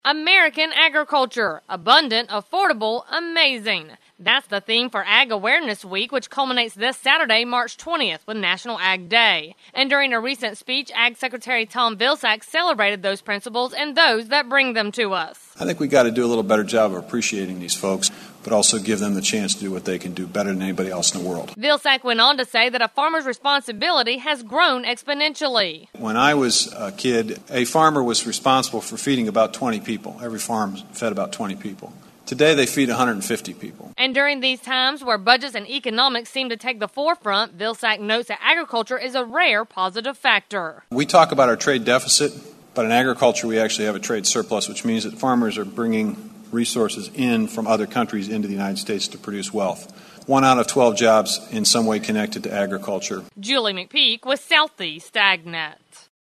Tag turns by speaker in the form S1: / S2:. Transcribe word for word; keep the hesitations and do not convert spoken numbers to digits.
S1: American agriculture. Abundant, affordable, amazing. That's the theme for Ag Awareness Week, which culminates this Saturday, March twentieth, with National Ag Day. And during a recent speech, Ag Secretary Tom Vilsack celebrated those principles and those that bring them to us.
S2: I think we got to do a little better job of appreciating these folks, but also give them the chance to do what they can do better than anybody else in the world.
S1: Vilsack went on to say that a farmer's responsibility has grown exponentially.
S2: When I was a kid, a farmer was responsible for feeding about twenty people. Every farm fed about twenty people. Today, they feed one hundred fifty people.
S1: And during these times where budgets and economics seem to take the forefront, Vilsack notes that agriculture is a rare positive factor.
S2: We talk about our trade deficit, but in agriculture, we actually have a trade surplus, which means that farmers are bringing resources in from other countries into the United States to produce wealth. One out of twelve jobs in some way connected to agriculture.
S1: Julie McPeak with Southeast AgNet.